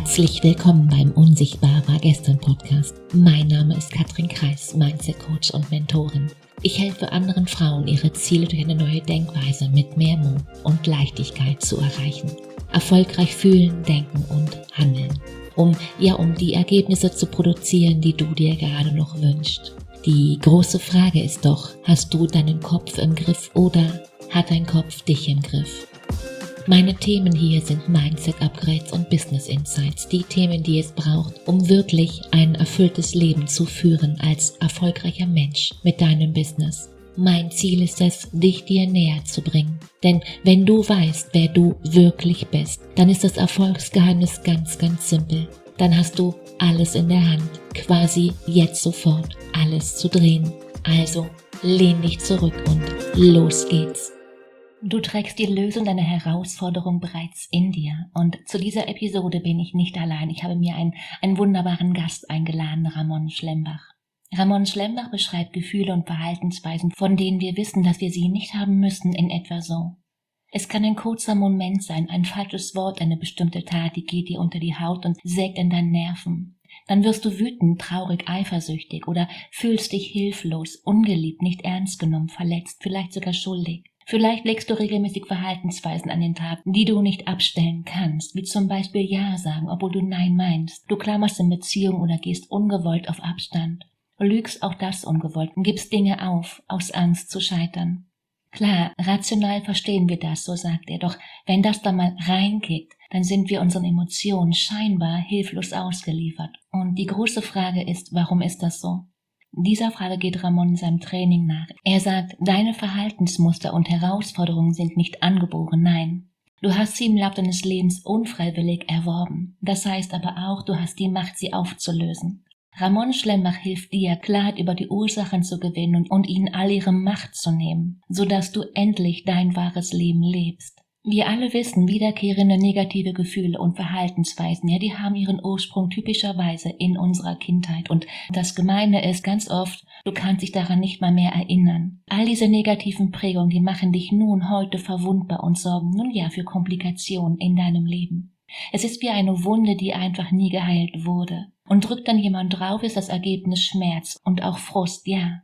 Herzlich willkommen beim Unsichtbar war gestern Podcast. Mein Name ist Katrin Kreis, Mindset Coach und Mentorin. Ich helfe anderen Frauen, ihre Ziele durch eine neue Denkweise mit mehr Mut und Leichtigkeit zu erreichen. Erfolgreich fühlen, denken und handeln. Um die Ergebnisse zu produzieren, die du dir gerade noch wünschst. Die große Frage ist doch, hast du deinen Kopf im Griff oder hat dein Kopf dich im Griff? Meine Themen hier sind Mindset-Upgrades und Business-Insights, die Themen, die es braucht, um wirklich ein erfülltes Leben zu führen als erfolgreicher Mensch mit deinem Business. Mein Ziel ist es, dich dir näher zu bringen. Denn wenn du weißt, wer du wirklich bist, dann ist das Erfolgsgeheimnis ganz, ganz simpel. Dann hast du alles in der Hand, quasi jetzt sofort alles zu drehen. Also lehn dich zurück und los geht's. Du trägst die Lösung deiner Herausforderung bereits in dir. Und zu dieser Episode bin ich nicht allein. Ich habe mir einen wunderbaren Gast eingeladen, Ramon Schlembach. Ramon Schlembach beschreibt Gefühle und Verhaltensweisen, von denen wir wissen, dass wir sie nicht haben müssen, in etwa so. Es kann ein kurzer Moment sein, ein falsches Wort, eine bestimmte Tat, die geht dir unter die Haut und sägt in deinen Nerven. Dann wirst du wütend, traurig, eifersüchtig oder fühlst dich hilflos, ungeliebt, nicht ernst genommen, verletzt, vielleicht sogar schuldig. Vielleicht legst du regelmäßig Verhaltensweisen an den Tag, die du nicht abstellen kannst, wie zum Beispiel Ja sagen, obwohl du Nein meinst. Du klammerst in Beziehung oder gehst ungewollt auf Abstand. Du lügst, auch das ungewollt, und gibst Dinge auf, aus Angst zu scheitern. Klar, rational verstehen wir das, so sagt er, doch wenn das da mal reinkickt, dann sind wir unseren Emotionen scheinbar hilflos ausgeliefert. Und die große Frage ist, warum ist das so? Dieser Frage geht Ramon in seinem Training nach. Er sagt, deine Verhaltensmuster und Herausforderungen sind nicht angeboren, nein. Du hast sie im Laufe deines Lebens unfreiwillig erworben. Das heißt aber auch, du hast die Macht, sie aufzulösen. Ramon Schlembach hilft dir, Klarheit über die Ursachen zu gewinnen und ihnen all ihre Macht zu nehmen, sodass du endlich dein wahres Leben lebst. Wir alle wissen, wiederkehrende negative Gefühle und Verhaltensweisen, die haben ihren Ursprung typischerweise in unserer Kindheit. Und das Gemeine ist ganz oft, du kannst dich daran nicht mal mehr erinnern. All diese negativen Prägungen, die machen dich nun heute verwundbar und sorgen für Komplikationen in deinem Leben. Es ist wie eine Wunde, die einfach nie geheilt wurde. Und drückt dann jemand drauf, ist das Ergebnis Schmerz und auch Frust,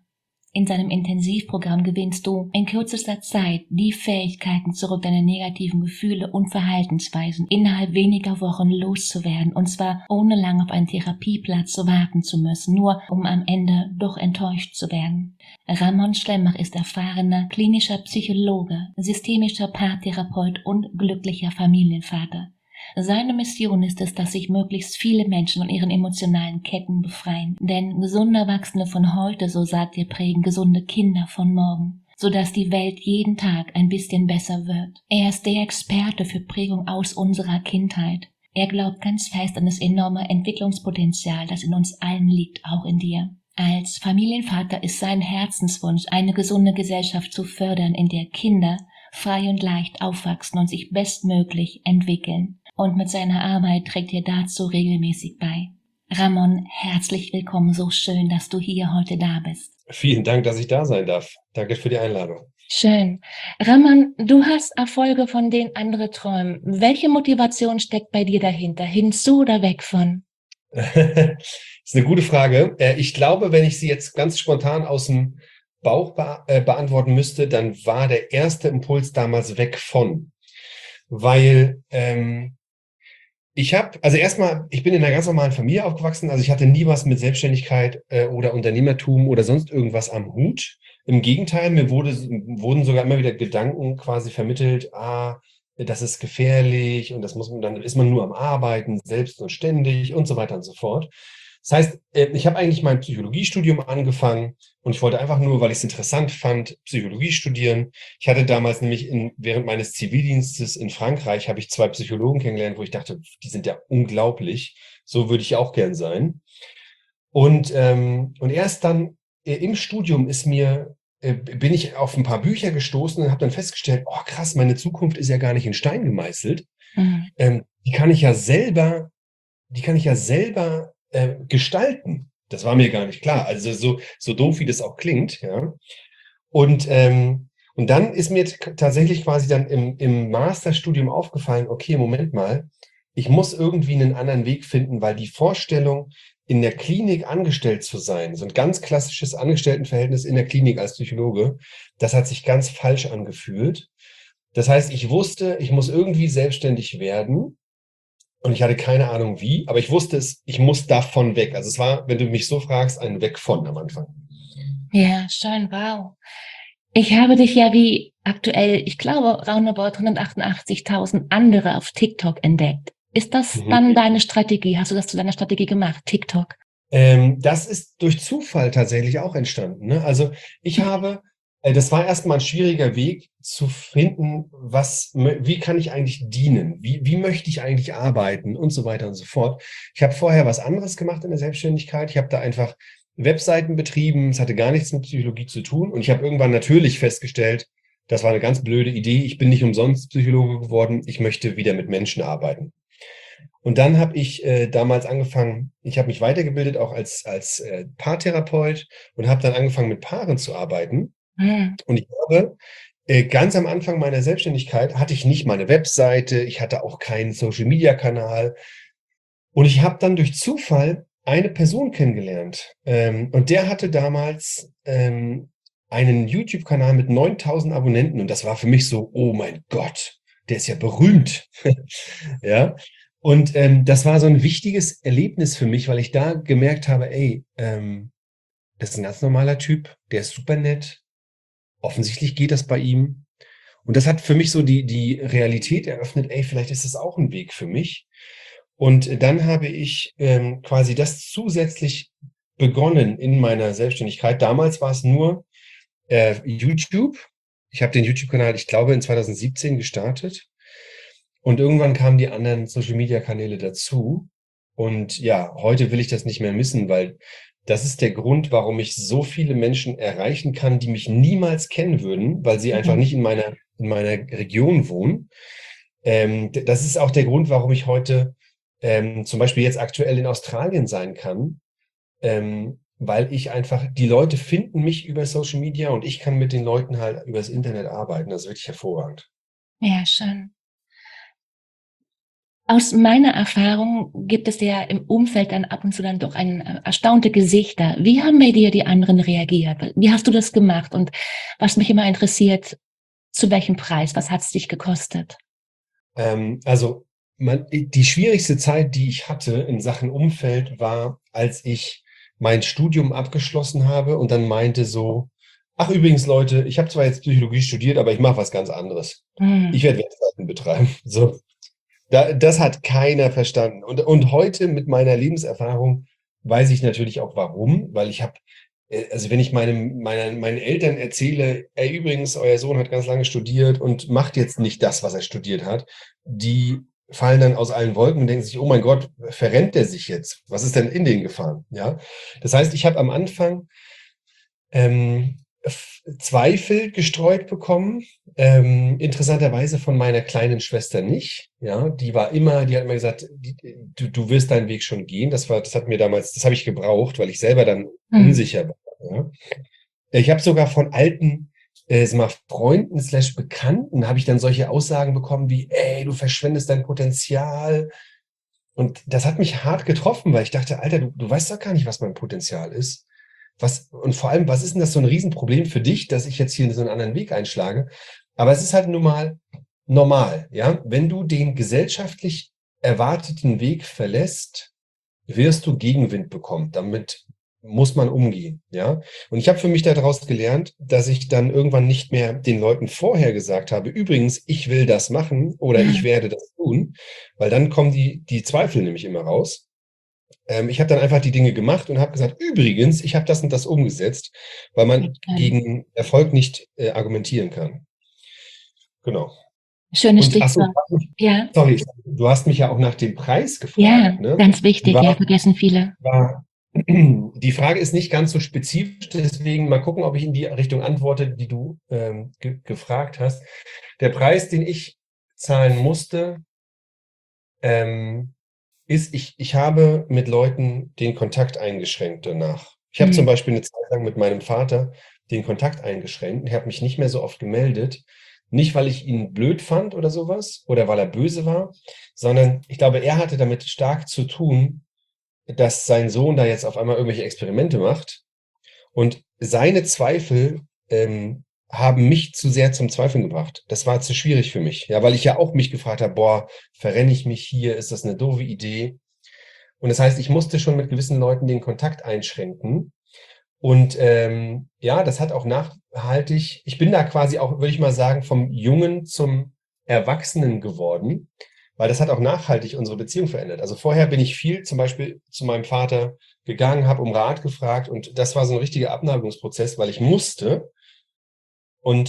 In seinem Intensivprogramm gewinnst du in kürzester Zeit die Fähigkeiten zurück, deine negativen Gefühle und Verhaltensweisen innerhalb weniger Wochen loszuwerden, und zwar ohne lang auf einen Therapieplatz warten zu müssen, nur um am Ende doch enttäuscht zu werden. Ramon Schlembach ist erfahrener klinischer Psychologe, systemischer Paartherapeut und glücklicher Familienvater. Seine Mission ist es, dass sich möglichst viele Menschen von ihren emotionalen Ketten befreien. Denn gesunde Erwachsene von heute, so sagt er, prägen gesunde Kinder von morgen, sodass die Welt jeden Tag ein bisschen besser wird. Er ist der Experte für Prägung aus unserer Kindheit. Er glaubt ganz fest an das enorme Entwicklungspotenzial, das in uns allen liegt, auch in dir. Als Familienvater ist sein Herzenswunsch, eine gesunde Gesellschaft zu fördern, in der Kinder frei und leicht aufwachsen und sich bestmöglich entwickeln. Und mit seiner Arbeit trägt er dazu regelmäßig bei. Ramon, herzlich willkommen, so schön, dass du hier heute da bist. Vielen Dank, dass ich da sein darf. Danke für die Einladung. Schön. Ramon, du hast Erfolge, von denen andere träumen. Welche Motivation steckt bei dir dahinter? Hinzu oder weg von? Das ist eine gute Frage. Ich glaube, wenn ich sie jetzt ganz spontan aus dem Bauch beantworten müsste, dann war der erste Impuls damals weg von. Weil ich bin in einer ganz normalen Familie aufgewachsen, also ich hatte nie was mit Selbstständigkeit oder Unternehmertum oder sonst irgendwas am Hut. Im Gegenteil, mir wurden sogar immer wieder Gedanken quasi vermittelt, das ist gefährlich und dann ist man nur am Arbeiten, selbst und ständig und so weiter und so fort. Das heißt, ich habe eigentlich mein Psychologiestudium angefangen und ich wollte einfach nur, weil ich es interessant fand, Psychologie studieren. Ich hatte damals nämlich während meines Zivildienstes in Frankreich, habe ich 2 Psychologen kennengelernt, wo ich dachte, die sind ja unglaublich, so würde ich auch gern sein. Und erst dann im Studium bin ich auf ein paar Bücher gestoßen und habe dann festgestellt, oh krass, meine Zukunft ist ja gar nicht in Stein gemeißelt. Mhm. Die kann ich ja selber gestalten. Das war mir gar nicht klar. Also so doof, wie das auch klingt, ja. Und dann ist mir tatsächlich quasi dann im Masterstudium aufgefallen, okay, Moment mal, ich muss irgendwie einen anderen Weg finden, weil die Vorstellung, in der Klinik angestellt zu sein, so ein ganz klassisches Angestelltenverhältnis in der Klinik als Psychologe, das hat sich ganz falsch angefühlt. Das heißt, ich wusste, ich muss irgendwie selbstständig werden und ich hatte keine Ahnung wie, aber ich wusste es, ich muss davon weg. Also es war, wenn du mich so fragst, ein Weg von am Anfang. Ja, schön, wow. Ich habe dich ja wie aktuell, ich glaube, roundabout 188.000 andere auf TikTok entdeckt. Ist das dann deine Strategie? Hast du das zu deiner Strategie gemacht, TikTok? Das ist durch Zufall tatsächlich auch entstanden. Ne? Also ich habe, das war erstmal ein schwieriger Weg zu finden, wie kann ich eigentlich dienen? Wie möchte ich eigentlich arbeiten und so weiter und so fort. Ich habe vorher was anderes gemacht in der Selbstständigkeit. Ich habe da einfach Webseiten betrieben. Es hatte gar nichts mit Psychologie zu tun. Und ich habe irgendwann natürlich festgestellt, das war eine ganz blöde Idee. Ich bin nicht umsonst Psychologe geworden. Ich möchte wieder mit Menschen arbeiten. Und dann habe ich damals angefangen, ich habe mich weitergebildet, auch als Paartherapeut und habe dann angefangen, mit Paaren zu arbeiten. Hm. Und ich habe ganz am Anfang meiner Selbstständigkeit hatte ich nicht mal eine Webseite, ich hatte auch keinen Social-Media-Kanal. Und ich habe dann durch Zufall eine Person kennengelernt. Und der hatte damals einen YouTube-Kanal mit 9.000 Abonnenten. Und das war für mich so, oh mein Gott, der ist ja berühmt. Ja. Und das war so ein wichtiges Erlebnis für mich, weil ich da gemerkt habe, ey, das ist ein ganz normaler Typ, der ist super nett. Offensichtlich geht das bei ihm. Und das hat für mich so die Realität eröffnet, ey, vielleicht ist das auch ein Weg für mich. Und dann habe ich quasi das zusätzlich begonnen in meiner Selbstständigkeit. Damals war es nur YouTube. Ich habe den YouTube-Kanal, ich glaube, in 2017 gestartet. Und irgendwann kamen die anderen Social-Media-Kanäle dazu. Und ja, heute will ich das nicht mehr missen, weil das ist der Grund, warum ich so viele Menschen erreichen kann, die mich niemals kennen würden, weil sie einfach nicht in meiner Region wohnen. Das ist auch der Grund, warum ich heute zum Beispiel jetzt aktuell in Australien sein kann, weil ich einfach, die Leute finden mich über Social Media und ich kann mit den Leuten halt übers Internet arbeiten. Das ist wirklich hervorragend. Ja, schön. Aus meiner Erfahrung gibt es ja im Umfeld dann ab und zu dann doch erstaunte Gesichter. Wie haben bei dir die anderen reagiert? Wie hast du das gemacht? Und was mich immer interessiert, zu welchem Preis? Was hat es dich gekostet? Also die schwierigste Zeit, die ich hatte in Sachen Umfeld, war, als ich mein Studium abgeschlossen habe und dann meinte so, ach übrigens Leute, ich habe zwar jetzt Psychologie studiert, aber ich mache was ganz anderes. Ich werde Webseiten betreiben. So, das hat keiner verstanden. Und heute mit meiner Lebenserfahrung weiß ich natürlich auch warum, weil ich habe, also wenn ich meinen Eltern erzähle, ey, übrigens, euer Sohn hat ganz lange studiert und macht jetzt nicht das, was er studiert hat, die fallen dann aus allen Wolken und denken sich, oh mein Gott, verrennt der sich jetzt? Was ist denn in den gefahren? Ja, das heißt, ich habe am Anfang Zweifel gestreut bekommen. Interessanterweise von meiner kleinen Schwester nicht. Ja, die hat immer gesagt, du wirst deinen Weg schon gehen. Das hat mir damals, das habe ich gebraucht, weil ich selber dann unsicher war. Ja. Ich habe sogar von alten Freunden / Bekannten habe ich dann solche Aussagen bekommen wie, ey, du verschwendest dein Potenzial. Und das hat mich hart getroffen, weil ich dachte, Alter, du weißt doch gar nicht, was mein Potenzial ist. Und vor allem, was ist denn das so ein Riesenproblem für dich, dass ich jetzt hier so einen anderen Weg einschlage? Aber es ist halt nun mal normal, ja. Wenn du den gesellschaftlich erwarteten Weg verlässt, wirst du Gegenwind bekommen. Damit muss man umgehen, ja. Und ich habe für mich daraus gelernt, dass ich dann irgendwann nicht mehr den Leuten vorher gesagt habe, übrigens, ich will das machen oder ich werde das tun, weil dann kommen die Zweifel nämlich immer raus. Ich habe dann einfach die Dinge gemacht und habe gesagt, übrigens, ich habe das und das umgesetzt, weil man gegen Erfolg nicht argumentieren kann. Genau. Schönes Und Stichwort. Ja. Sorry, du hast mich ja auch nach dem Preis gefragt. Ja, ne? ganz wichtig, vergessen viele. Die Frage ist nicht ganz so spezifisch, deswegen mal gucken, ob ich in die Richtung antworte, die du gefragt hast. Der Preis, den ich zahlen musste, ist, ich habe mit Leuten den Kontakt eingeschränkt danach. Ich habe zum Beispiel eine Zeit lang mit meinem Vater den Kontakt eingeschränkt. Ich habe mich nicht mehr so oft gemeldet, Nicht, weil ich ihn blöd fand oder sowas oder weil er böse war, sondern ich glaube, er hatte damit stark zu tun, dass sein Sohn da jetzt auf einmal irgendwelche Experimente macht und seine Zweifel haben mich zu sehr zum Zweifeln gebracht. Das war zu schwierig für mich, ja, weil ich ja auch mich gefragt habe, boah, verrenne ich mich hier? Ist das eine doofe Idee? Und das heißt, ich musste schon mit gewissen Leuten den Kontakt einschränken. Und ja, das hat auch nachhaltig, ich bin da quasi auch, würde ich mal sagen, vom Jungen zum Erwachsenen geworden, weil das hat auch nachhaltig unsere Beziehung verändert. Also vorher bin ich viel zum Beispiel zu meinem Vater gegangen, habe um Rat gefragt und das war so ein richtiger Abnabelungsprozess, weil ich musste. Und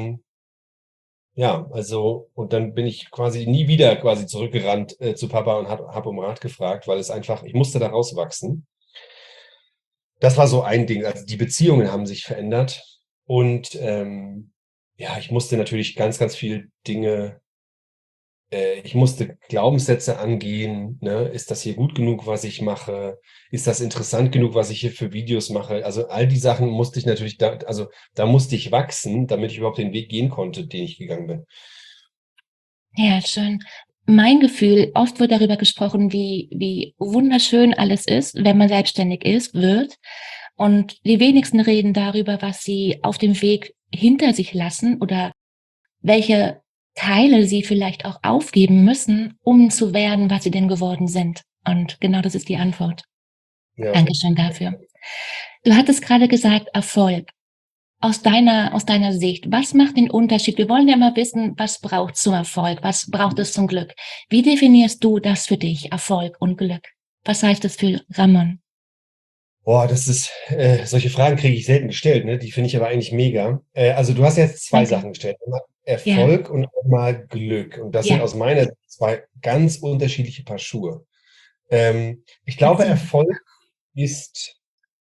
ja, also, und dann bin ich quasi nie wieder quasi zurückgerannt zu Papa und hab um Rat gefragt, weil es einfach, ich musste da rauswachsen. Das war so ein Ding. Also die Beziehungen haben sich verändert. Und ja, ich musste natürlich ganz, ganz viele Dinge, ich musste Glaubenssätze angehen. Ne? Ist das hier gut genug, was ich mache? Ist das interessant genug, was ich hier für Videos mache? Also all die Sachen musste ich natürlich also da musste ich wachsen, damit ich überhaupt den Weg gehen konnte, den ich gegangen bin. Ja, schön. Mein Gefühl, oft wird darüber gesprochen, wie wunderschön alles ist, wenn man selbstständig wird. Und die wenigsten reden darüber, was sie auf dem Weg hinter sich lassen oder welche Teile sie vielleicht auch aufgeben müssen, um zu werden, was sie denn geworden sind. Und genau das ist die Antwort. Ja. Dankeschön dafür. Du hattest gerade gesagt, Erfolg. Aus deiner Sicht, was macht den Unterschied? Wir wollen ja mal wissen, was braucht zum Erfolg? Was braucht es zum Glück? Wie definierst du das für dich, Erfolg und Glück? Was heißt das für Ramon? Boah, das ist, solche Fragen kriege ich selten gestellt, ne? Die finde ich aber eigentlich mega. Also du hast jetzt zwei Danke. Sachen gestellt. Einmal Ja, Erfolg und einmal Glück. Und das sind ja, aus meiner Sicht zwei ganz unterschiedliche Paar Schuhe. Ich glaube, erzähl. Erfolg ist,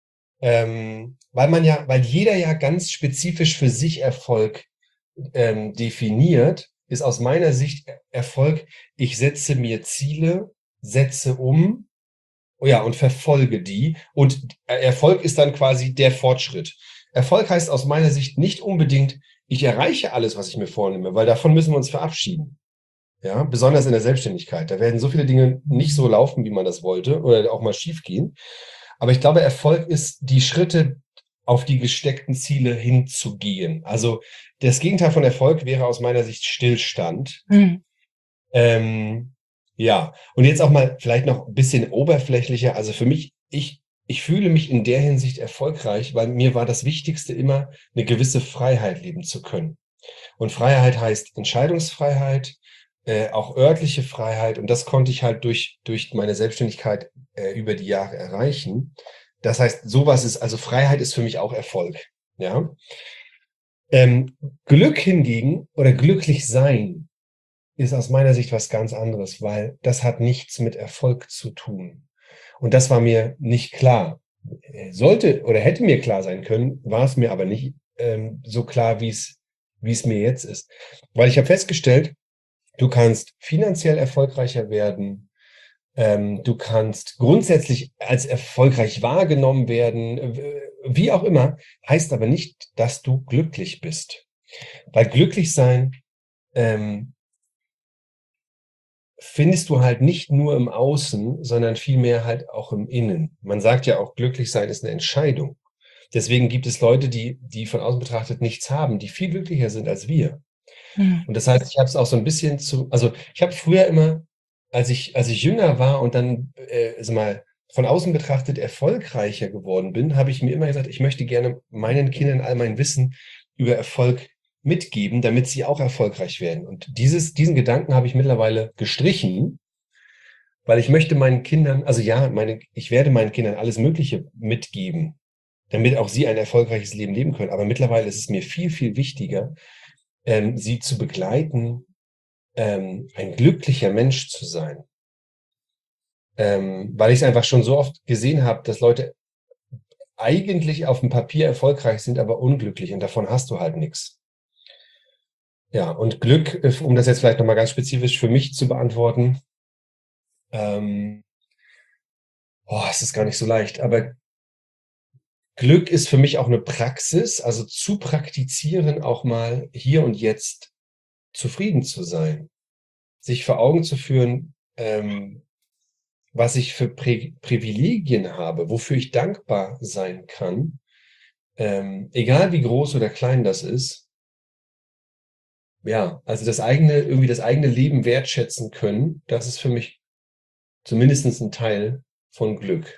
weil jeder ja ganz spezifisch für sich Erfolg definiert, ist aus meiner Sicht Erfolg, ich setze mir Ziele, setze um. Oh ja, und verfolge die. Und Erfolg ist dann quasi der Fortschritt. Erfolg heißt aus meiner Sicht nicht unbedingt, ich erreiche alles, was ich mir vornehme, weil davon müssen wir uns verabschieden. Ja, besonders in der Selbstständigkeit. Da werden so viele Dinge nicht so laufen, wie man das wollte, oder auch mal schief gehen. Aber ich glaube, Erfolg ist, die Schritte auf die gesteckten Ziele hinzugehen. Also das Gegenteil von Erfolg wäre aus meiner Sicht Stillstand. Hm. Ähm, ja, und jetzt auch mal vielleicht noch ein bisschen oberflächlicher. Also für mich, ich fühle mich in der Hinsicht erfolgreich, weil mir war das Wichtigste immer, eine gewisse Freiheit leben zu können. Und Freiheit heißt Entscheidungsfreiheit, auch örtliche Freiheit. Und das konnte ich halt durch meine Selbstständigkeit über die Jahre erreichen. Das heißt, sowas ist, also Freiheit ist für mich auch Erfolg. Ja. Ähm, Glück hingegen oder glücklich sein ist aus meiner Sicht was ganz anderes, weil das hat nichts mit Erfolg zu tun. Und das war mir nicht klar. Sollte oder hätte mir klar sein können, war es mir aber nicht so klar, wie es mir jetzt ist. Weil ich habe festgestellt, du kannst finanziell erfolgreicher werden, du kannst grundsätzlich als erfolgreich wahrgenommen werden, wie auch immer, heißt aber nicht, dass du glücklich bist. Weil glücklich sein ähm, findest du halt nicht nur im Außen, sondern vielmehr halt auch im Innen. Man sagt ja auch, glücklich sein ist eine Entscheidung. Deswegen gibt es Leute, die von außen betrachtet nichts haben, die viel glücklicher sind als wir. Hm. Und das heißt, ich habe es auch so ein bisschen also ich habe früher immer, als ich jünger war und dann, sag mal, von außen betrachtet erfolgreicher geworden bin, habe ich mir immer gesagt, ich möchte gerne meinen Kindern all mein Wissen über Erfolg mitgeben, damit sie auch erfolgreich werden. Und diesen Gedanken habe ich mittlerweile gestrichen, weil ich möchte meinen Kindern, also ja, ich werde meinen Kindern alles Mögliche mitgeben, damit auch sie ein erfolgreiches Leben leben können. Aber mittlerweile ist es mir viel, viel wichtiger, sie zu begleiten, ein glücklicher Mensch zu sein. Weil ich es einfach schon so oft gesehen habe, dass Leute eigentlich auf dem Papier erfolgreich sind, aber unglücklich und davon hast du halt nichts. Ja, und Glück, um das jetzt vielleicht nochmal ganz spezifisch für mich zu beantworten, ähm, es ist gar nicht so leicht, aber Glück ist für mich auch eine Praxis, also zu praktizieren, auch mal hier und jetzt zufrieden zu sein, sich vor Augen zu führen, was ich für Privilegien habe, wofür ich dankbar sein kann, egal wie groß oder klein das ist. Ja, also das eigene Leben wertschätzen können, das ist für mich zumindest ein Teil von Glück.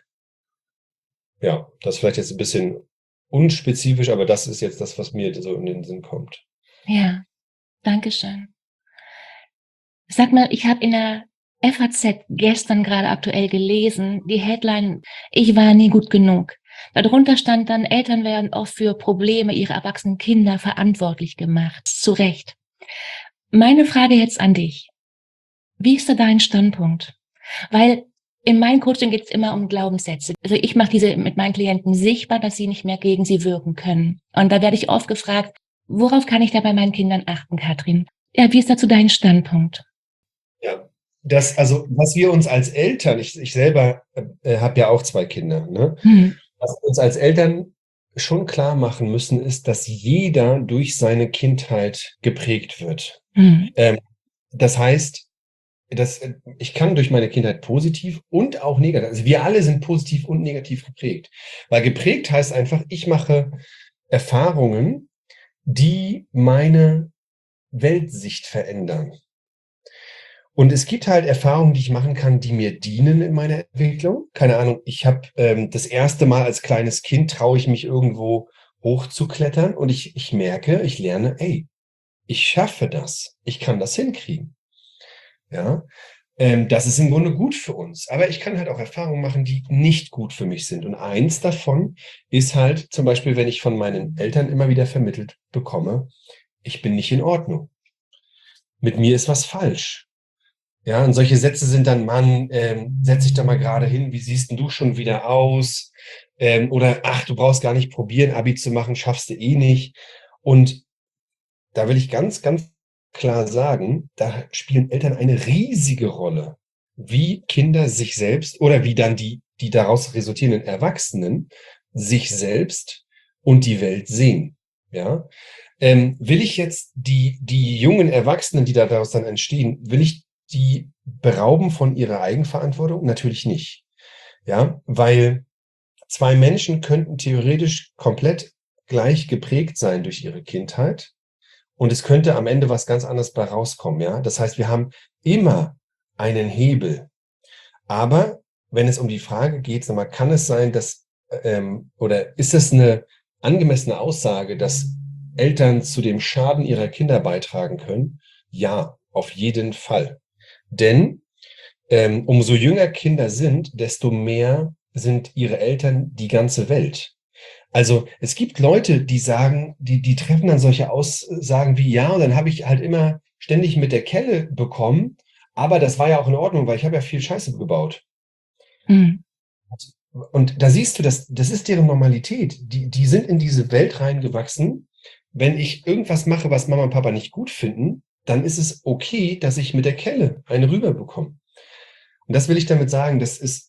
Ja, das ist vielleicht jetzt ein bisschen unspezifisch, aber das ist jetzt das, was mir so in den Sinn kommt. Ja, danke schön. Sag mal, ich habe in der FAZ gestern gerade aktuell gelesen, die Headline: Ich war nie gut genug. Darunter stand dann: Eltern werden oft für Probleme ihrer erwachsenen Kinder verantwortlich gemacht. Zu Recht. Meine Frage jetzt an dich: Wie ist da dein Standpunkt? Weil in meinem Coaching geht es immer um Glaubenssätze. Also ich mache diese mit meinen Klienten sichtbar, dass sie nicht mehr gegen sie wirken können. Und da werde ich oft gefragt: Worauf kann ich da bei meinen Kindern achten, Katrin? Ja, wie ist dazu dein Standpunkt? Ja, was wir uns als Eltern, ich selber habe ja auch 2 Kinder, ne? Was wir uns als Eltern schon klar machen müssen, ist, dass jeder durch seine Kindheit geprägt wird. Das heißt, ich kann durch meine Kindheit positiv und auch negativ, also wir alle sind positiv und negativ geprägt. Weil geprägt heißt einfach, ich mache Erfahrungen, die meine Weltsicht verändern. Und es gibt halt Erfahrungen, die ich machen kann, die mir dienen in meiner Entwicklung. Keine Ahnung, ich habe das erste Mal als kleines Kind traue ich mich irgendwo hochzuklettern und ich merke, ich lerne, ey, ich schaffe das. Ich kann das hinkriegen. Ja, das ist im Grunde gut für uns. Aber ich kann halt auch Erfahrungen machen, die nicht gut für mich sind. Und eins davon ist halt zum Beispiel, wenn ich von meinen Eltern immer wieder vermittelt bekomme, ich bin nicht in Ordnung. Mit mir ist was falsch. Ja, und solche Sätze sind dann: Mann, setz dich da mal gerade hin, wie siehst denn du schon wieder aus? Oder ach, du brauchst gar nicht probieren, Abi zu machen, schaffst du eh nicht. Und da will ich ganz, ganz klar sagen, da spielen Eltern eine riesige Rolle, wie Kinder sich selbst oder wie dann die daraus resultierenden Erwachsenen sich selbst und die Welt sehen. Ja, will ich jetzt die jungen Erwachsenen, die daraus dann entstehen, will ich die berauben von ihrer Eigenverantwortung? Natürlich nicht. Ja, weil 2 Menschen könnten theoretisch komplett gleich geprägt sein durch ihre Kindheit und es könnte am Ende was ganz anderes bei rauskommen. Ja, das heißt, wir haben immer einen Hebel. Aber wenn es um die Frage geht, sag mal, kann es sein, dass oder ist es eine angemessene Aussage, dass Eltern zu dem Schaden ihrer Kinder beitragen können? Ja, auf jeden Fall. Denn umso jünger Kinder sind, desto mehr sind ihre Eltern die ganze Welt. Also es gibt Leute, die sagen, die treffen dann solche Aussagen wie: Ja, und dann habe ich halt immer ständig mit der Kelle bekommen, aber das war ja auch in Ordnung, weil ich habe ja viel Scheiße gebaut. Und da siehst du, das ist deren Normalität. Die sind in diese Welt reingewachsen. Wenn ich irgendwas mache, was Mama und Papa nicht gut finden, dann ist es okay, dass ich mit der Kelle eine rüber bekomme. Und das will ich damit sagen, das ist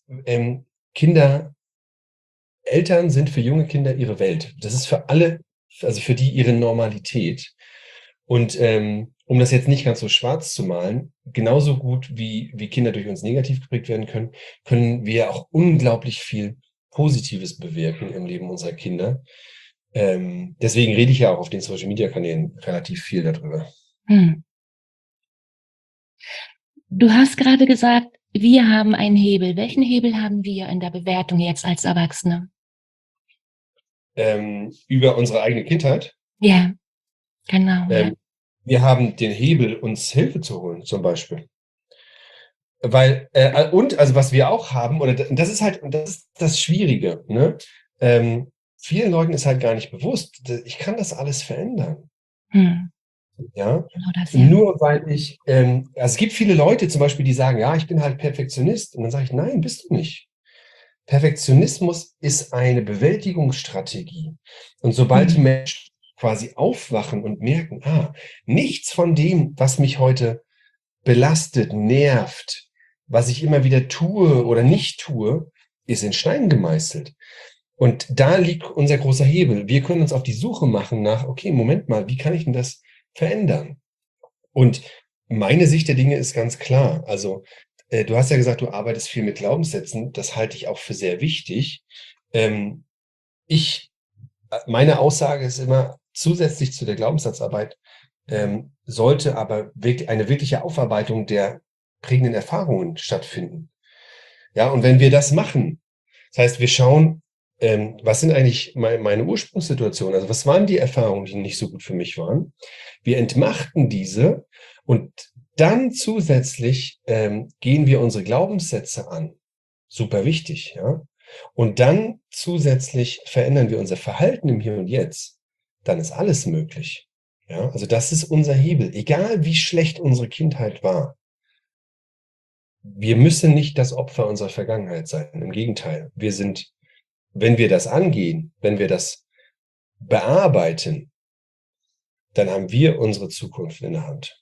Eltern sind für junge Kinder ihre Welt. Das ist für alle, also für die ihre Normalität. Und um das jetzt nicht ganz so schwarz zu malen, genauso gut wie Kinder durch uns negativ geprägt werden können, können wir auch unglaublich viel Positives bewirken im Leben unserer Kinder. Deswegen rede ich ja auch auf den Social-Media-Kanälen relativ viel darüber. Du hast gerade gesagt, wir haben einen Hebel. Welchen Hebel haben wir in der Bewertung jetzt als Erwachsene? Über unsere eigene Kindheit. Ja, genau. Ja. Wir haben den Hebel, uns Hilfe zu holen, zum Beispiel. Weil, also was wir auch haben, oder das ist halt, und das ist das Schwierige, ne? Vielen Leuten ist halt gar nicht bewusst, ich kann das alles verändern. Ja, genau das, ja. Nur weil also es gibt viele Leute zum Beispiel, die sagen, ja, ich bin halt Perfektionist. Und dann sage ich, nein, bist du nicht. Perfektionismus ist eine Bewältigungsstrategie. Und sobald die Menschen quasi aufwachen und merken, nichts von dem, was mich heute belastet, nervt, was ich immer wieder tue oder nicht tue, ist in Stein gemeißelt. Und da liegt unser großer Hebel. Wir können uns auf die Suche machen nach, okay, Moment mal, wie kann ich denn das verändern? Und meine Sicht der Dinge ist ganz klar. Also, du hast ja gesagt, du arbeitest viel mit Glaubenssätzen. Das halte ich auch für sehr wichtig. Ähm, meine Aussage ist immer, zusätzlich zu der Glaubenssatzarbeit, sollte aber eine wirkliche Aufarbeitung der prägenden Erfahrungen stattfinden. Ja, und wenn wir das machen, das heißt, wir schauen, was sind eigentlich meine Ursprungssituationen? Also was waren die Erfahrungen, die nicht so gut für mich waren? Wir entmachten diese und dann zusätzlich gehen wir unsere Glaubenssätze an. Super wichtig, ja. Und dann zusätzlich verändern wir unser Verhalten im Hier und Jetzt. Dann ist alles möglich. Ja, also das ist unser Hebel. Egal wie schlecht unsere Kindheit war. Wir müssen nicht das Opfer unserer Vergangenheit sein. Im Gegenteil. Wir sind, wenn wir das angehen, wenn wir das bearbeiten, dann haben wir unsere Zukunft in der Hand.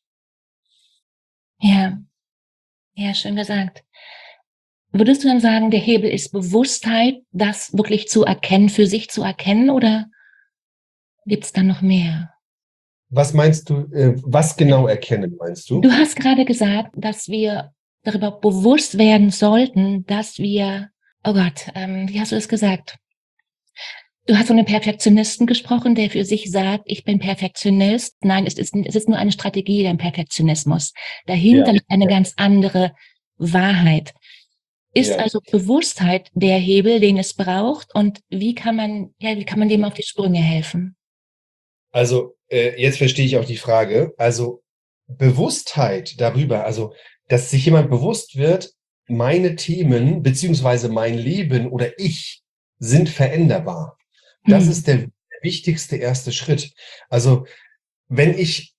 Ja, ja, schön gesagt. Würdest du dann sagen, der Hebel ist Bewusstheit, das wirklich zu erkennen, für sich zu erkennen, oder gibt es da noch mehr? Was meinst du, was genau erkennen, meinst du? Du hast gerade gesagt, dass wir darüber bewusst werden sollten, dass wir, oh Gott, wie hast du das gesagt? Du hast von einem Perfektionisten gesprochen, der für sich sagt, ich bin Perfektionist. Nein, es ist nur eine Strategie, der Perfektionismus. Dahinter liegt eine ganz andere Wahrheit. Ist also Bewusstheit der Hebel, den es braucht? Und wie kann man dem auf die Sprünge helfen? Also, jetzt verstehe ich auch die Frage. Also, Bewusstheit darüber, also, dass sich jemand bewusst wird, meine Themen beziehungsweise mein Leben oder ich sind veränderbar. Das ist der wichtigste erste Schritt. Also, wenn ich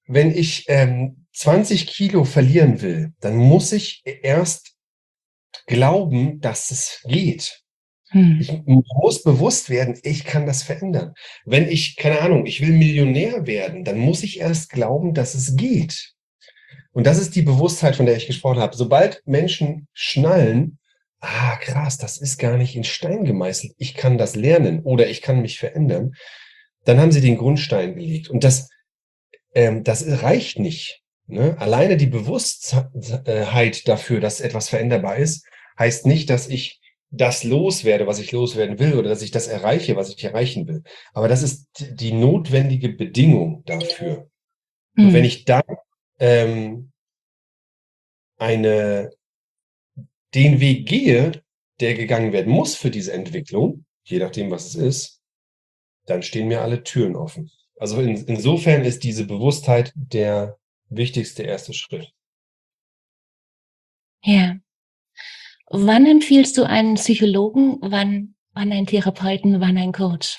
20 Kilo verlieren will, dann muss ich erst glauben, dass es geht. Ich muss bewusst werden, ich kann das verändern. Wenn ich, keine Ahnung, ich will Millionär werden, dann muss ich erst glauben, dass es geht. Und das ist die Bewusstheit, von der ich gesprochen habe. Sobald Menschen schnallen, krass, das ist gar nicht in Stein gemeißelt, ich kann das lernen oder ich kann mich verändern, dann haben sie den Grundstein gelegt. Und das reicht nicht. Ne? Alleine die Bewusstheit dafür, dass etwas veränderbar ist, heißt nicht, dass ich das loswerde, was ich loswerden will, oder dass ich das erreiche, was ich erreichen will. Aber das ist die notwendige Bedingung dafür. Und wenn ich dann den Weg gehe, der gegangen werden muss für diese Entwicklung, je nachdem, was es ist, dann stehen mir alle Türen offen. Also insofern ist diese Bewusstheit der wichtigste erste Schritt. Ja. Wann empfiehlst du einen Psychologen, wann einen Therapeuten, wann einen Coach?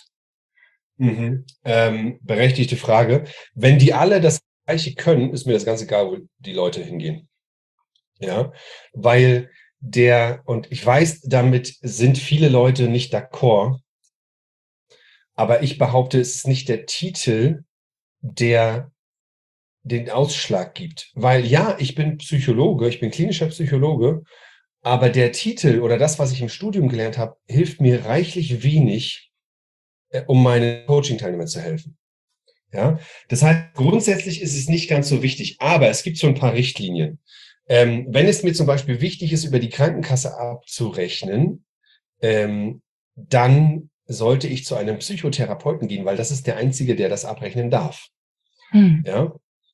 Berechtigte Frage. Wenn die alle das Gleiche können, ist mir das ganz egal, wo die Leute hingehen. Ja, weil und ich weiß, damit sind viele Leute nicht d'accord, aber ich behaupte, es ist nicht der Titel, der den Ausschlag gibt. Weil ja, ich bin Psychologe, ich bin klinischer Psychologe, aber der Titel oder das, was ich im Studium gelernt habe, hilft mir reichlich wenig, um meinen Coaching-Teilnehmern zu helfen. Ja, das heißt, grundsätzlich ist es nicht ganz so wichtig, aber es gibt so ein paar Richtlinien. Wenn es mir zum Beispiel wichtig ist, über die Krankenkasse abzurechnen, dann sollte ich zu einem Psychotherapeuten gehen, weil das ist der Einzige, der das abrechnen darf. Ja,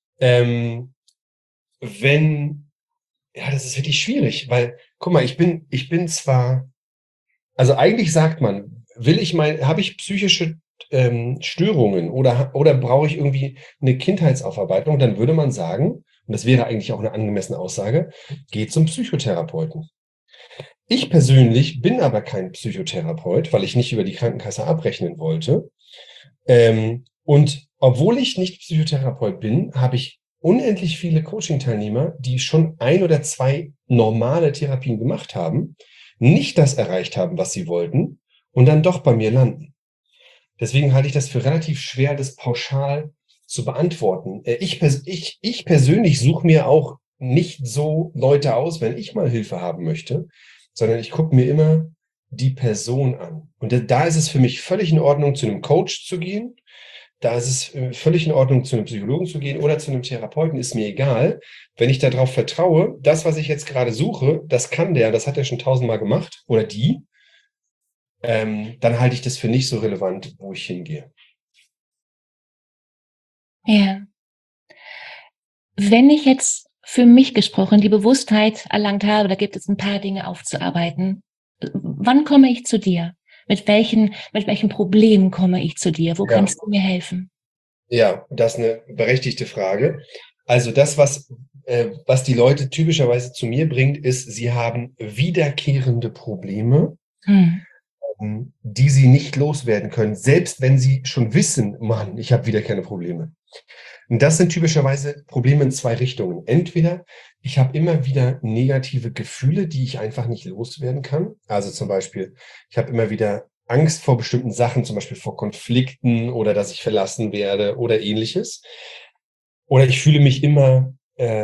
das ist wirklich schwierig, weil, guck mal, ich bin zwar, also eigentlich sagt man, habe ich psychische Störungen oder brauche ich irgendwie eine Kindheitsaufarbeitung, dann würde man sagen, und das wäre eigentlich auch eine angemessene Aussage, geh zum Psychotherapeuten. Ich persönlich bin aber kein Psychotherapeut, weil ich nicht über die Krankenkasse abrechnen wollte. Und obwohl ich nicht Psychotherapeut bin, habe ich unendlich viele Coaching-Teilnehmer, die schon 1 oder 2 normale Therapien gemacht haben, nicht das erreicht haben, was sie wollten, und dann doch bei mir landen. Deswegen halte ich das für relativ schwer, das pauschal zu beantworten. Ich persönlich suche mir auch nicht so Leute aus, wenn ich mal Hilfe haben möchte, sondern ich gucke mir immer die Person an. Und da ist es für mich völlig in Ordnung, zu einem Coach zu gehen, da ist es völlig in Ordnung, zu einem Psychologen zu gehen oder zu einem Therapeuten, ist mir egal. Wenn ich darauf vertraue, das, was ich jetzt gerade suche, das kann der, das hat er schon 1000-mal gemacht oder die, dann halte ich das für nicht so relevant, wo ich hingehe. Ja. Wenn ich jetzt für mich gesprochen die Bewusstheit erlangt habe, da gibt es ein paar Dinge aufzuarbeiten. Wann komme ich zu dir? Mit welchen Problemen komme ich zu dir? Wo Ja. kannst du mir helfen? Ja, das ist eine berechtigte Frage. Also das, was die Leute typischerweise zu mir bringt, ist, sie haben wiederkehrende Probleme, die sie nicht loswerden können, selbst wenn sie schon wissen, Mann, ich habe wiederkehrende Probleme. Und das sind typischerweise Probleme in zwei Richtungen. Entweder ich habe immer wieder negative Gefühle, die ich einfach nicht loswerden kann. Also zum Beispiel, ich habe immer wieder Angst vor bestimmten Sachen, zum Beispiel vor Konflikten oder dass ich verlassen werde oder ähnliches. Oder ich fühle mich immer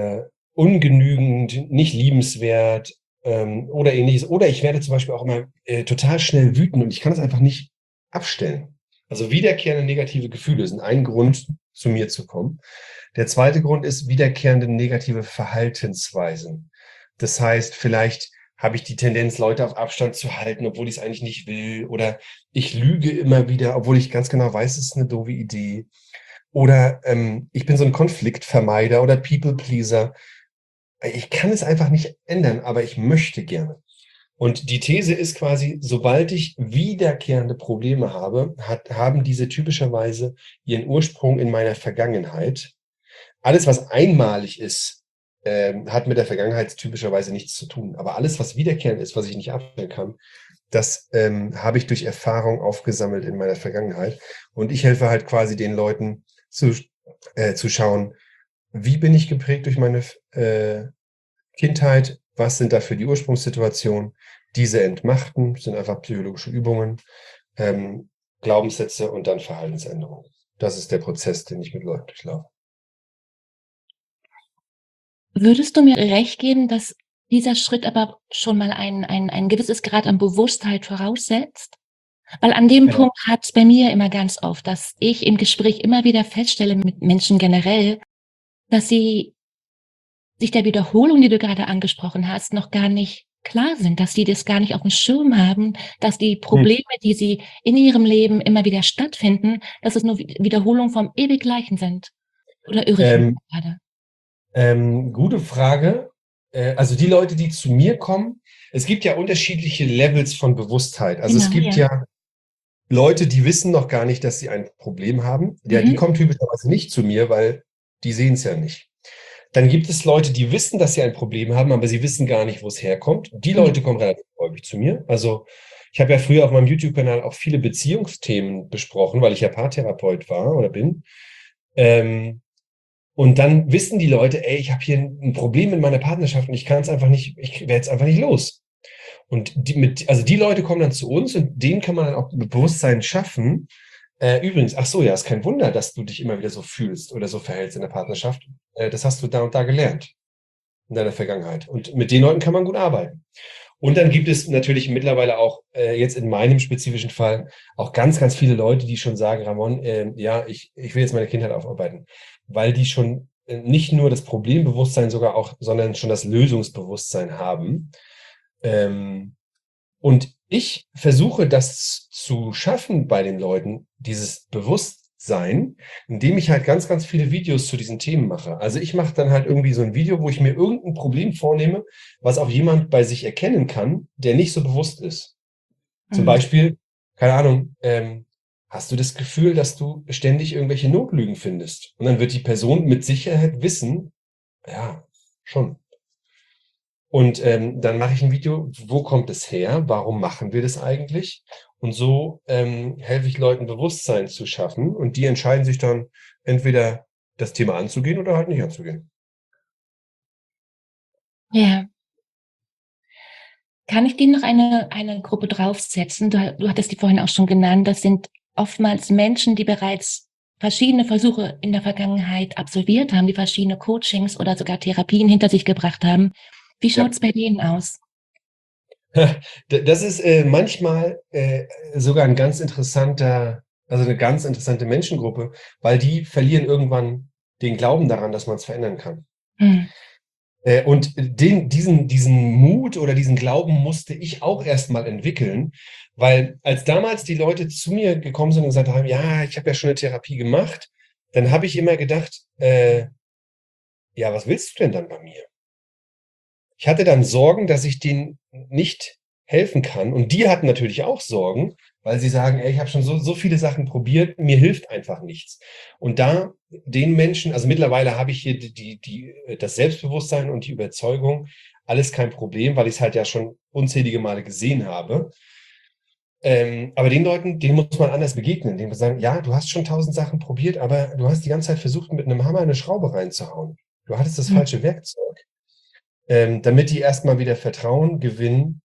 ungenügend, nicht liebenswert oder ähnliches. Oder ich werde zum Beispiel auch immer total schnell wütend und ich kann es einfach nicht abstellen. Also wiederkehrende negative Gefühle sind ein Grund, zu mir zu kommen. Der zweite Grund ist wiederkehrende negative Verhaltensweisen. Das heißt, vielleicht habe ich die Tendenz, Leute auf Abstand zu halten, obwohl ich es eigentlich nicht will. Oder ich lüge immer wieder, obwohl ich ganz genau weiß, es ist eine doofe Idee. Oder ich bin so ein Konfliktvermeider oder People-Pleaser. Ich kann es einfach nicht ändern, aber ich möchte gerne. Und die These ist quasi, sobald ich wiederkehrende Probleme habe, haben diese typischerweise ihren Ursprung in meiner Vergangenheit. Alles, was einmalig ist, hat mit der Vergangenheit typischerweise nichts zu tun. Aber alles, was wiederkehrend ist, was ich nicht abstellen kann, das habe ich durch Erfahrung aufgesammelt in meiner Vergangenheit. Und ich helfe halt quasi den Leuten zu schauen, wie bin ich geprägt durch meine Kindheit, was sind dafür die Ursprungssituationen, diese entmachten, sind einfach psychologische Übungen, Glaubenssätze und dann Verhaltensänderungen. Das ist der Prozess, den ich mit Leuten durchlaufe. Würdest du mir recht geben, dass dieser Schritt aber schon mal ein gewisses Grad an Bewusstheit voraussetzt? Weil an dem Punkt hat es bei mir immer ganz oft, dass ich im Gespräch immer wieder feststelle mit Menschen generell, dass sie sich der Wiederholung, die du gerade angesprochen hast, noch gar nicht klar sind, dass sie das gar nicht auf dem Schirm haben, dass die Probleme, die sie in ihrem Leben immer wieder stattfinden, dass es nur Wiederholungen vom ewig Gleichen sind. Oder irre ich mich gerade? Gute Frage. Also die Leute, die zu mir kommen, es gibt ja unterschiedliche Levels von Bewusstheit. Also es gibt ja Leute, die wissen noch gar nicht, dass sie ein Problem haben. Ja, die kommen typischerweise nicht zu mir, weil die sehen es ja nicht. Dann gibt es Leute, die wissen, dass sie ein Problem haben, aber sie wissen gar nicht, wo es herkommt. Die Leute kommen relativ häufig zu mir. Also ich habe ja früher auf meinem YouTube-Kanal auch viele Beziehungsthemen besprochen, weil ich ja Paartherapeut war oder bin. Und dann wissen die Leute, ey, ich habe hier ein Problem in meiner Partnerschaft und ich kann es einfach nicht, ich werde es einfach nicht los. Und die Leute kommen dann zu uns und denen kann man dann auch Bewusstsein schaffen. Übrigens, ach so, ja, ist kein Wunder, dass du dich immer wieder so fühlst oder so verhältst in der Partnerschaft. Das hast du da und da gelernt in deiner Vergangenheit. Und mit den Leuten kann man gut arbeiten. Und dann gibt es natürlich mittlerweile auch, jetzt in meinem spezifischen Fall, auch ganz, ganz viele Leute, die schon sagen, Ramon, ja, ich will jetzt meine Kindheit aufarbeiten, weil die schon nicht nur das Problembewusstsein sondern schon das Lösungsbewusstsein haben. Und ich versuche das zu schaffen bei den Leuten, dieses Bewusstsein, indem ich halt ganz, ganz viele Videos zu diesen Themen mache. Also ich mache dann halt irgendwie so ein Video, wo ich mir irgendein Problem vornehme, was auch jemand bei sich erkennen kann, der nicht so bewusst ist. Zum Beispiel, keine Ahnung, hast du das Gefühl, dass du ständig irgendwelche Notlügen findest? Und dann wird die Person mit Sicherheit wissen, ja, schon. Und dann mache ich ein Video, wo kommt es her? Warum machen wir das eigentlich? Und so helfe ich Leuten, Bewusstsein zu schaffen. Und die entscheiden sich dann, entweder das Thema anzugehen oder halt nicht anzugehen. Ja. Kann ich dir noch eine Gruppe draufsetzen? Du hattest die vorhin auch schon genannt. Das sind oftmals Menschen, die bereits verschiedene Versuche in der Vergangenheit absolviert haben, die verschiedene Coachings oder sogar Therapien hinter sich gebracht haben. Wie schaut's bei denen aus? Das ist manchmal sogar ein ganz interessanter Also eine ganz interessante Menschengruppe, weil die verlieren irgendwann den Glauben daran, dass man es verändern kann. Hm. Und diesen Mut oder diesen Glauben musste ich auch erst mal entwickeln, weil als damals die Leute zu mir gekommen sind und gesagt haben, ja, ich habe ja schon eine Therapie gemacht, dann habe ich immer gedacht, ja, was willst du denn dann bei mir? Ich hatte dann Sorgen, dass ich denen nicht helfen kann. Und die hatten natürlich auch Sorgen, weil sie sagen, ey, ich habe schon so viele Sachen probiert, mir hilft einfach nichts. Und da den Menschen, also mittlerweile habe ich hier das Selbstbewusstsein und die Überzeugung, alles kein Problem, weil ich es halt ja schon unzählige Male gesehen habe. Aber den Leuten, denen muss man anders begegnen. Denen muss man sagen, ja, du hast schon 1000 Sachen probiert, aber du hast die ganze Zeit versucht, mit einem Hammer eine Schraube reinzuhauen. Du hattest das Hm. falsche Werkzeug. Damit die erstmal wieder Vertrauen gewinnen.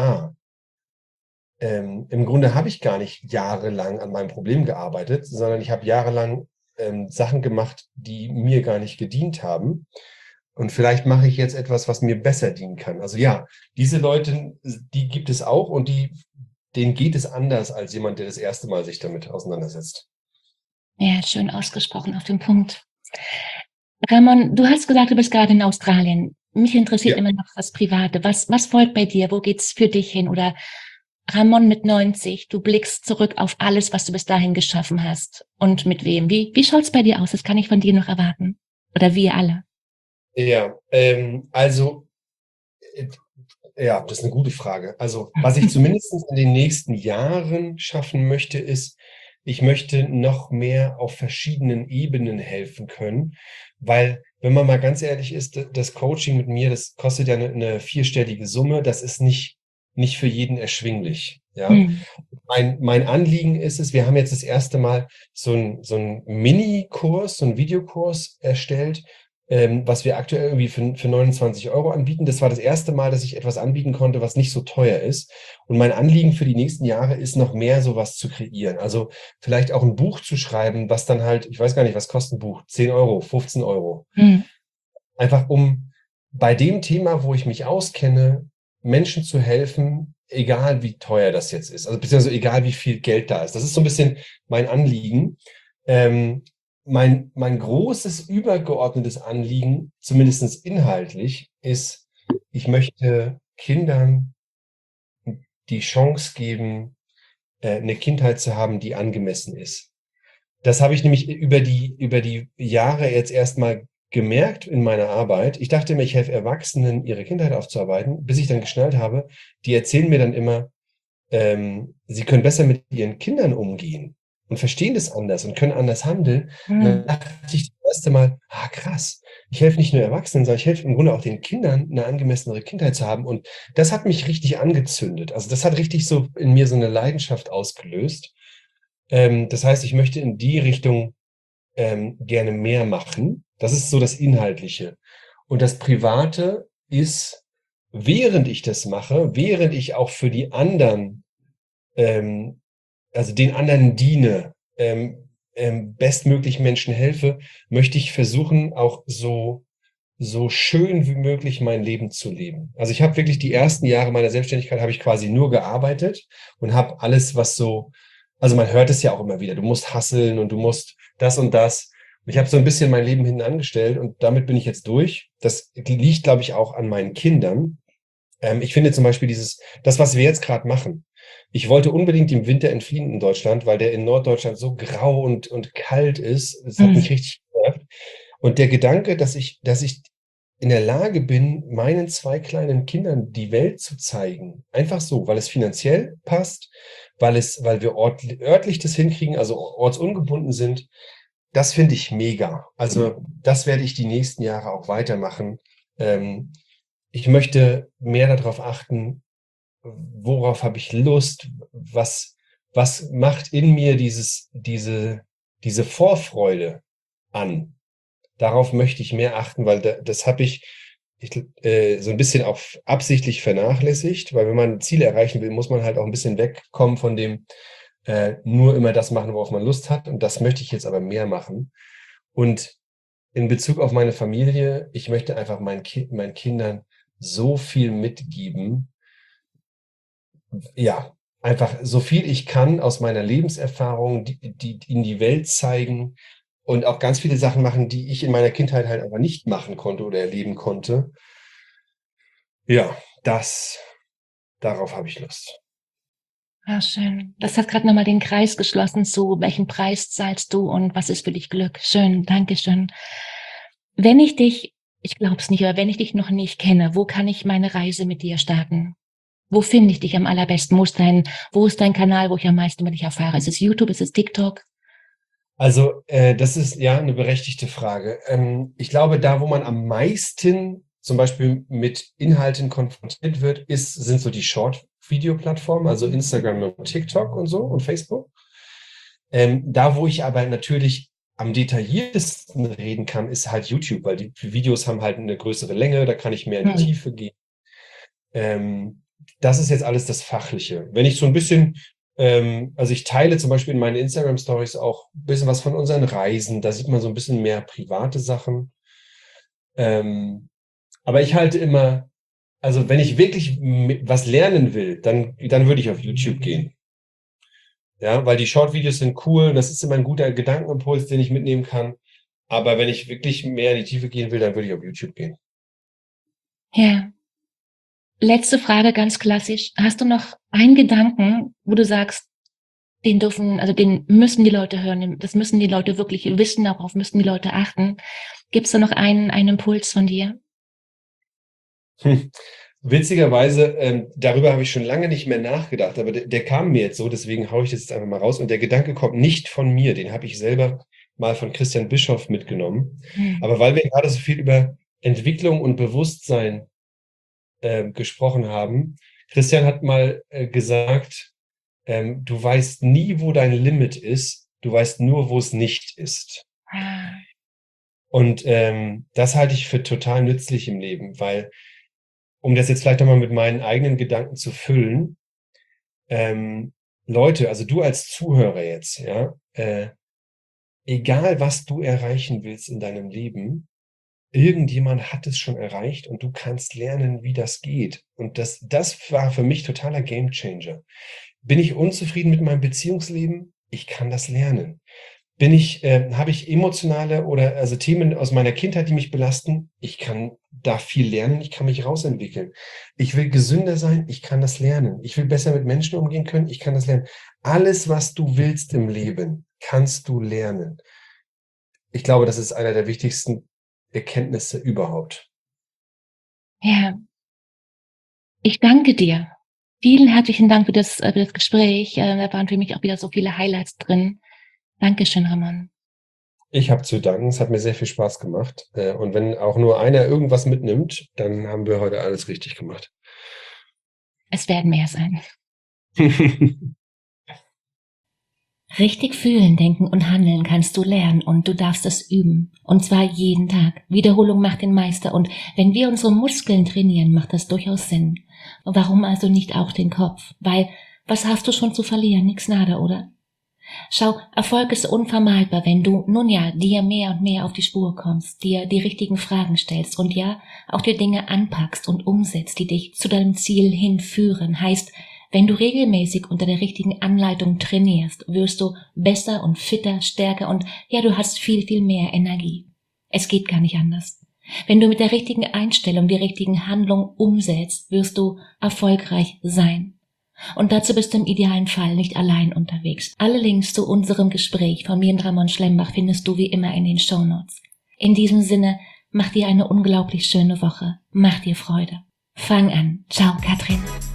Im Grunde habe ich gar nicht jahrelang an meinem Problem gearbeitet, sondern ich habe jahrelang Sachen gemacht, die mir gar nicht gedient haben. Und vielleicht mache ich jetzt etwas, was mir besser dienen kann. Also ja, diese Leute, die gibt es auch und denen geht es anders als jemand, der das erste Mal sich damit auseinandersetzt. Ja, schön ausgesprochen auf den Punkt. Ramon, du hast gesagt, du bist gerade in Australien. Mich interessiert Ja. immer noch das Private. Was folgt bei dir? Wo geht's für dich hin? Oder Ramon mit 90, du blickst zurück auf alles, was du bis dahin geschaffen hast. Und mit wem? Wie schaut's bei dir aus? Das kann ich von dir noch erwarten. Oder wir alle. Ja, also ja, das ist eine gute Frage. Also, was ich zumindest in den nächsten Jahren schaffen möchte, ist, ich möchte noch mehr auf verschiedenen Ebenen helfen können, weil, wenn man mal ganz ehrlich ist, das Coaching mit mir, das kostet ja eine vierstellige Summe. Das ist nicht für jeden erschwinglich, ja. Hm. Mein Anliegen ist es, wir haben jetzt das erste Mal so ein Mini-Kurs, so 'n Videokurs erstellt, was wir aktuell irgendwie für 29 € anbieten. Das war das erste Mal, dass ich etwas anbieten konnte, was nicht so teuer ist. Und mein Anliegen für die nächsten Jahre ist, noch mehr so was zu kreieren. Also, vielleicht auch ein Buch zu schreiben, was dann halt, ich weiß gar nicht, was kostet 'n Buch? 10 €, 15 €. Hm. Einfach um bei dem Thema, wo ich mich auskenne, Menschen zu helfen, egal wie teuer das jetzt ist. Also beziehungsweise egal wie viel Geld da ist. Das ist so ein bisschen mein Anliegen. Ähm, mein großes übergeordnetes Anliegen, zumindest inhaltlich, ist, ich möchte Kindern die Chance geben, 'ne Kindheit zu haben, die angemessen ist. Das habe ich nämlich über die Jahre jetzt erstmal gemerkt in meiner Arbeit. Ich dachte immer, ich helfe Erwachsenen, ihre Kindheit aufzuarbeiten, bis ich dann geschnallt habe, die erzählen mir dann immer, sie können besser mit ihren Kindern umgehen und verstehen das anders und können anders handeln. Und Hm. dann dachte ich das erste Mal: „Ah, krass, ich helfe nicht nur Erwachsenen, sondern ich helfe im Grunde auch den Kindern, 'ne angemessenere Kindheit zu haben.“ Und das hat mich richtig angezündet. Also, das hat richtig so in mir so 'ne Leidenschaft ausgelöst. Das heißt, ich möchte in die Richtung gerne mehr machen. Das ist so das Inhaltliche. Und das Private ist, während ich das mache, während ich auch für die anderen, ähm, also den anderen diene, bestmöglich Menschen helfe, möchte ich versuchen, auch so schön wie möglich mein Leben zu leben. Also ich habe wirklich die ersten Jahre meiner Selbstständigkeit habe ich quasi nur gearbeitet und habe alles, was so, also man hört es ja auch immer wieder, du musst hustlen und du musst das und das. Und ich habe so ein bisschen mein Leben hinten angestellt und damit bin ich jetzt durch. Das liegt, glaube ich, auch an meinen Kindern. Ich finde zum Beispiel das, was wir jetzt gerade machen. Ich wollte unbedingt dem Winter entfliehen in Deutschland, weil der in Norddeutschland so grau und kalt ist. Es hat mich Hm. richtig genervt. Und der Gedanke, dass ich in der Lage bin, meinen 2 kleinen Kindern die Welt zu zeigen, einfach so, weil es finanziell passt, weil wir örtlich das hinkriegen, also ortsungebunden sind, das finde ich mega. Also, das werde ich die nächsten Jahre auch weitermachen. Ähm, Ich möchte mehr darauf achten, worauf habe ich Lust, was macht in mir diese Vorfreude an? Darauf möchte ich mehr achten, weil das habe ich so ein bisschen auch absichtlich vernachlässigt, weil wenn man Ziele erreichen will, muss man halt auch ein bisschen wegkommen von dem, nur immer das machen, worauf man Lust hat. Und das möchte ich jetzt aber mehr machen. Und in Bezug auf meine Familie, ich möchte einfach meinen Kindern so viel mitgeben. Ja, einfach so viel ich kann aus meiner Lebenserfahrung, die in die Welt zeigen und auch ganz viele Sachen machen, die ich in meiner Kindheit halt aber nicht machen konnte oder erleben konnte. Ja, darauf habe ich Lust. Ah, schön. Das hat gerade nochmal den Kreis geschlossen zu, welchen Preis zahlst du und was ist für dich Glück? Schön, danke schön. Wenn ich dich, ich glaube es nicht, aber wenn ich dich noch nicht kenne, wo kann ich meine Reise mit dir starten? Wo finde ich dich am allerbesten? Wo ist dein Kanal, wo ich am meisten über dich erfahre? Ist es YouTube? Ist es TikTok? Also, das ist ja eine berechtigte Frage. Ich glaube, da, wo man am meisten zum Beispiel mit Inhalten konfrontiert wird, sind so die Short-Video-Plattformen, also Instagram und TikTok und so und Facebook. Da, wo ich aber natürlich am detailliertesten reden kann, ist halt YouTube, weil die Videos haben halt eine größere Länge, da kann ich mehr in die Tiefe gehen. Das ist jetzt alles das Fachliche. Wenn ich so ein bisschen, also ich teile zum Beispiel in meinen Instagram-Stories auch ein bisschen was von unseren Reisen, da sieht man so ein bisschen mehr private Sachen. Aber ich halte immer, also wenn ich wirklich was lernen will, dann würde ich auf YouTube gehen. Ja, weil die Short-Videos sind cool und das ist immer ein guter Gedankenimpuls, den ich mitnehmen kann. Aber wenn ich wirklich mehr in die Tiefe gehen will, dann würde ich auf YouTube gehen. Ja. Letzte Frage, ganz klassisch. Hast du noch einen Gedanken, wo du sagst, den müssen die Leute hören, das müssen die Leute wirklich wissen, darauf müssen die Leute achten. Gibt es da noch einen Impuls von dir? Witzigerweise, darüber habe ich schon lange nicht mehr nachgedacht, aber der kam mir jetzt so, deswegen haue ich das jetzt einfach mal raus. Und der Gedanke kommt nicht von mir, den habe ich selber mal von Christian Bischoff mitgenommen. Aber weil wir gerade so viel über Entwicklung und Bewusstsein gesprochen haben, Christian hat mal gesagt, du weißt nie, wo dein Limit ist, du weißt nur, wo es nicht ist. Und das halte ich für total nützlich im Leben, weil, um das jetzt vielleicht nochmal mit meinen eigenen Gedanken zu füllen, Leute, also du als Zuhörer jetzt, ja, egal was du erreichen willst in deinem Leben, irgendjemand hat es schon erreicht und du kannst lernen, wie das geht. Und das war für mich totaler Gamechanger. Bin ich unzufrieden mit meinem Beziehungsleben? Ich kann das lernen. Habe ich emotionale oder also Themen aus meiner Kindheit, die mich belasten? Ich kann da viel lernen, ich kann mich rausentwickeln. Ich will gesünder sein, ich kann das lernen. Ich will besser mit Menschen umgehen können, ich kann das lernen. Alles, was du willst im Leben, kannst du lernen. Ich glaube, das ist einer der wichtigsten Erkenntnisse überhaupt. Ja. Ich danke dir. Vielen herzlichen Dank für das Gespräch. Da waren für mich auch wieder so viele Highlights drin. Dankeschön, Ramon. Ich habe zu danken. Es hat mir sehr viel Spaß gemacht. Und wenn auch nur einer irgendwas mitnimmt, dann haben wir heute alles richtig gemacht. Es werden mehr sein. Richtig fühlen, denken und handeln kannst du lernen und du darfst es üben. Und zwar jeden Tag. Wiederholung macht den Meister und wenn wir unsere Muskeln trainieren, macht das durchaus Sinn. Warum also nicht auch den Kopf? Weil, was hast du schon zu verlieren? Nix nada, oder? Schau, Erfolg ist unvermeidbar, wenn du, nun ja, dir mehr und mehr auf die Spur kommst, dir die richtigen Fragen stellst und ja, auch dir Dinge anpackst und umsetzt, die dich zu deinem Ziel hinführen. Heißt, wenn du regelmäßig unter der richtigen Anleitung trainierst, wirst du besser und fitter, stärker und ja, du hast viel, viel mehr Energie. Es geht gar nicht anders. Wenn du mit der richtigen Einstellung die richtigen Handlungen umsetzt, wirst du erfolgreich sein. Und dazu bist du im idealen Fall nicht allein unterwegs. Alle Links zu unserem Gespräch von mir und Ramon Schlembach findest du wie immer in den Shownotes. In diesem Sinne, mach dir eine unglaublich schöne Woche. Mach dir Freude. Fang an. Ciao, Katrin.